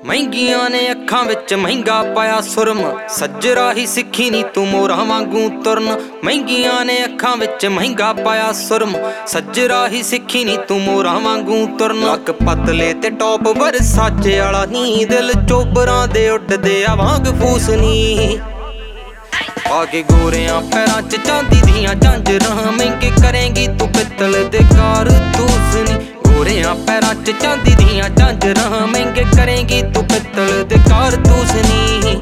ਮਹਿੰਗੀਆਂ ਨੇ ਅੱਖਾਂ ਵਿੱਚ ਮਹਿੰਗਾ ਪਾਇਆ ਸੁਰਮ, ਸੱਜਰਾ ਹੀ ਸਿੱਖੀ ਨੀ ਤੂੰ ਮੋਰਾਂ ਵਾਂਗੂ ਤੁਰਨ। ਮਹਿੰਗੀਆਂ ਨੇ ਅੱਖਾਂ ਵਿੱਚ ਮਹਿੰਗਾ ਪਾਇਆ ਸੁਰਮ, ਸੱਜਰਾ ਹੀ ਸਿੱਖੀ ਨੀ ਤੂੰ ਮੋਰਾਂ ਵਾਂਗੂ ਤੁਰਨ। ਲੱਕ ਪਤਲੇ ਤੇ ਟੌਪ ਵਰਸਾਚੇ ਵਾਲਾ ਨੀ, ਦਿਲ ਚੋਬਰਾਂ ਦੇ ਉੱਡਦੇ ਆ ਵਾਂਗ ਫੂਸ ਨੀ। ਪਾ ਕੇ ਗੋਰਿਆਂ ਪੈਰਾਂ 'ਚ ਚਾਂਦੀ ਦੀਆਂ ਝਾਂਜਰਾਂ, ਮਹਿੰਗੇ ਕਰੇਂਗੀ ਤੂੰ ਪਿੱਤਲ ਦੇ ਕਾਰਤੂਸ ਨੀ। ਗੋਰਿਆਂ ਪੈਰਾਂ 'ਚ ਚਾਂਦੀ ਦੀਆਂ ਝਾਂਜਰਾਂ, ਮਹਿੰਗੇ ਕਰੇਂਗੀ ਤੂੰ ਪਿੱਤਲ ਦੇ ਕਾਰਤੂਸ ਨੀ।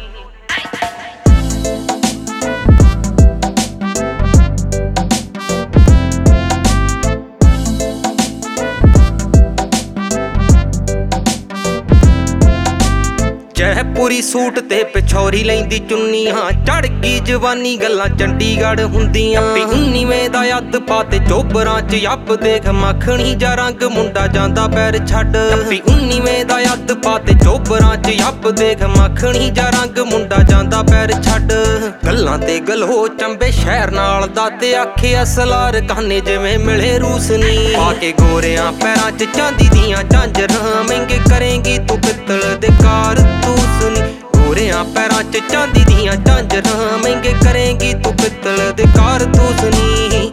ਜੈਪੁਰੀ ਸੂਟ ਤੇ ਪਿਛੋਰੀ ਲੈਂਦੀ ਚੁੰਨੀਆਂ, ਚੜ ਗਈ ਜਵਾਨੀ ਗੱਲਾਂ ਚੰਡੀਗੜ੍ਹ ਹੁੰਦੀਆਂ। 19ਵੇਂ ਦਾ ਅੱਧ ਪਾ ਤੇ ਚੋਬਰਾਂ 'ਚ ਯੱਬ ਦੇਖ ਮੱਖਣੀ ਜਾ ਰੰਗ, ਮੁੰਡਾ ਜਾਂਦਾ ਪੈਰ ਛੱਡ। 19ਵੇਂ ਦਾ ਅੱਧ ਪਾ ਤੇ ਚੋਬਰਾਂ 'ਚ ਯੱਬ ਦੇਖ ਮੱਖਣੀ ਜਾ ਰੰਗ, ਮੁੰਡਾ ਜਾਂਦਾ ਪੈਰ ਛੱਡ। ਗੱਲਾਂ ਤੇ ਗਲੋ ਚੰਬੇ ਸ਼ਹਿਰ ਨਾਲ ਦਾ ਤੇ ਆਖੇ ਅਸਲਾਰ ਕਾਨੇ ਜਿਵੇਂ ਮਿਲੇ ਰੂਸ ਨੀ। ਪਾ ਕੇ ਗੋਰਿਆਂ ਪੈਰਾਂ 'ਚ ਚਾਂਦੀ ਦੀਆਂ ਝਾਂਜਰਾਂ, ਮਹਿੰਗੇ ਕਰੇਂਗੀ ਤੂੰ ਪਿੱਤਲ ਦੇ ਕਾਰਤੂਸ ਨੀ। ਗੋਰਿਆਂ ਪੈਰਾਂ 'ਚ ਚਾਂਦੀ ਦੀਆਂ ਝਾਂਜਰਾਂ, ਮਹਿੰਗੇ ਕਰੇਂਗੀ ਤੂੰ ਪਿੱਤਲ ਦੇ ਕਾਰਤੂਸ ਨੀ।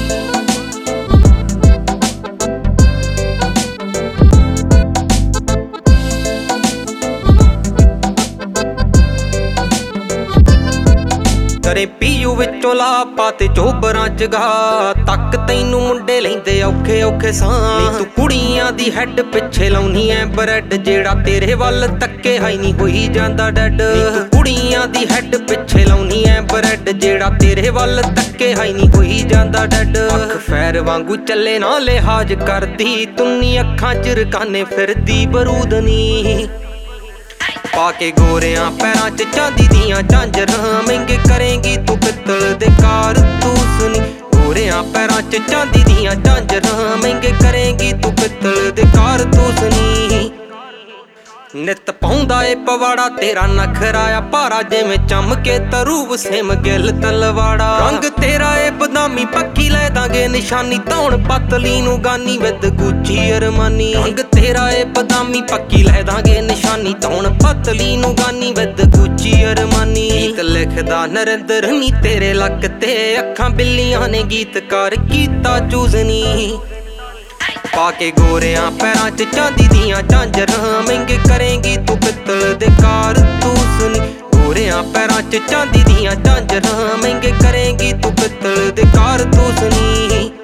ਤੇਰੇ ਪੀਯੂ ਵਿੱਚੋਂ ਲਾ ਪਾ ਤੇ ਚੋਬਰਾਂ 'ਚ ਗਾ, ਤੱਕ ਤੈਨੂੰ ਮੁੰਡੇ ਲੈਂਦੇ ਔਖੇ ਔਖੇ ਸਾਂ। ਨੀ ਤੂੰ ਕੁੜੀਆਂ ਦੀ ਹੈਡ ਪਿੱਛੇ ਲਾਉਣੀ ਐ ਬਰੈਡ, ਜਿਹੜਾ ਤੇਰੇ ਵੱਲ ਤੱਕੇ ਹਾਈ ਨੀ ਹੋਈ ਜਾਂਦਾ ਡੈਡ। ਨੀ ਤੂੰ ਕੁੜੀਆਂ ਦੀ ਹੈਡ ਪਿੱਛੇ ਲਾਉਣੀ ਐ ਬਰੈਡ, ਜਿਹੜਾ ਤੇਰੇ ਵੱਲ ਤੱਕੇ ਹਾਈ ਨੀ ਹੋਈ ਜਾਂਦਾ ਡੈਡ। ਅੱਖ ਫੈਰ ਵਾਂਗੂ ਚੱਲੇ ਨਾ ਲਿਹਾਜ਼ ਕਰਦੀ, ਤੁੰਨੀ ਅੱਖਾਂ 'ਚ ਰਕਾਨੇ ਫਿਰਦੀ ਬਰੂਦ ਨੀ। ਪਾ ਕੇ ਗੋਰਿਆਂ ਪੈਰਾਂ 'ਚ ਚਾਂਦੀ ਦੀਆਂ ਝਾਂਜਰਾਂ, ਮਹਿੰਗੇ ਕਰੇਂਗੀ ਤੂੰ ਪਿੱਤਲ ਦੇ ਕਾਰਤੂਸ ਨੀ। ਗੋਰਿਆਂ ਪੈਰਾਂ 'ਚ ਚਾਂਦੀ ਦੀਆਂ ਝਾਂਜਰਾਂ, ਮਹਿੰਗੇ ਕਰੇਂਗੀ ਤੂੰ ਪਿੱਤਲ ਦੇ ਕਾਰਤੂਸ ਨੀ। ਨਿੱਤ ਪਾਉਂਦਾ ਏ ਪਵਾੜਾ ਤੇਰਾ ਨਖਰਾ ਆ ਭਾਰਾ, ਜਿਵੇਂ ਚਮ ਕੇ ਤਰੂਬ ਸਿਮ ਗਿੱਲ ਤਲਵਾੜਾ। ਰੰਗ ਤੇਰਾ ਏ ਬਦਾਮੀ ਪੱਕੀ ਲੈ ਦਾਂਗੇ ਨਿਸ਼ਾਨੀ, ਧੌਣ ਪਤਲੀ ਨੂੰ ਗਾਨੀ ਵਿਦ ਗੁੱਚੀ ਅਰਮਾਨੀ। ਰੰਗ ਤੇਰਾ ਏ ਬਦਾਮੀ ਪੱਕੀ ਲੈ ਦਾਂਗੇ ਨਿਸ਼ਾਨੀ, ਧੌਣ ਪਤਲੀ ਨੂੰ ਗਾਨੀ ਵਿਦ ਗੁੱਚੀ ਅਰਮਾਨੀ। ਗੀਤ ਲਿਖਦਾ ਨਰਿੰਦਰ ਨੀ ਤੇਰੇ ਲੱਕ ਤੇ, ਅੱਖਾਂ ਬਿੱਲੀਆਂ ਨੇ ਗੀਤਕਾਰ ਕੀਤਾ ਚੂਜ਼ ਨੀ। ਪਾ ਕੇ ਗੋਰਿਆਂ ਪੈਰਾਂ 'ਚ ਚਾਂਦੀ ਦੀਆਂ ਝਾਂਜਰਾਂ, ਮਹਿੰਗੇ ਕਰੇਂਗੀ ਤੂੰ ਪਿੱਤਲ ਦੇ ਕਾਰਤੂਸ ਨੀ। ਗੋਰਿਆਂ ਪੈਰਾਂ 'ਚ ਚਾਂਦੀ ਦੀਆਂ ਝਾਂਜਰਾਂ, ਮਹਿੰਗੇ ਕਰੇਂਗੀ ਤੂੰ ਪਿੱਤਲ ਦੇ ਕਾਰਤੂਸ ਨੀ।